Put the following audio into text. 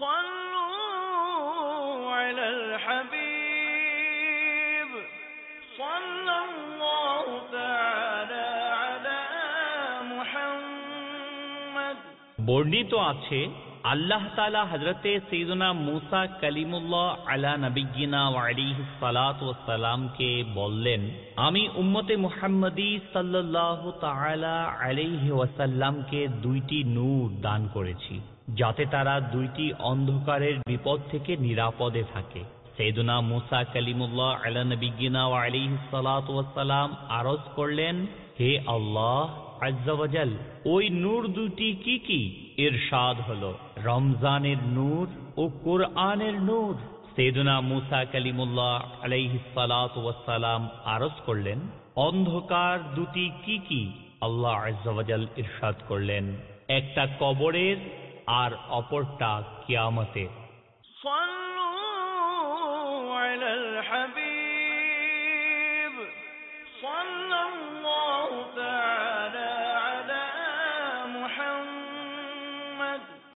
صلوا على الحبيب صلى الله تعالى على محمد। বর্ণিত আছে আল্লাহ তাআলা হযরতে সাইয়্যিদুনা মুসা কালিমুল্লাহ আলা নবিয়্যিনা ওয়া আলাইহিস সালাতু ওয়াস সালামকে বললেন, আমি উম্মতে মুহাম্মদী সাল্লাল্লাহু তাআলা আলাইহি ওয়াসাল্লামকে দুইটি নূর দান করেছি, যাতে তারা দুইটি অন্ধকারের বিপদ থেকে নিরাপদে থাকে। সাইয়্যিদুনা মুসা কালিমুল্লাহ আলা নবিয়্যিনা ওয়া আলাইহিস সালাতু ওয়াস সালাম আরজ করলেন, হে আল্লাহ আজ্জা ওয়া জাল, ওই নূর দুটি কি কি? ইরশাদ হলো, রমজানের নূর ও কোরআনের নূর। সাইয়্যিদুনা মুসা কালিমুল্লাহ আলাইহিস সালাতু ওয়াস সালাম আরজ করলেন, অন্ধকার দুটি কি কি? আল্লাহ আজ্জা ওয়া জাল ইরশাদ করলেন, একটা কবরের আর অপরটা কিয়ামতের। সাল্লু আলাল হাবিব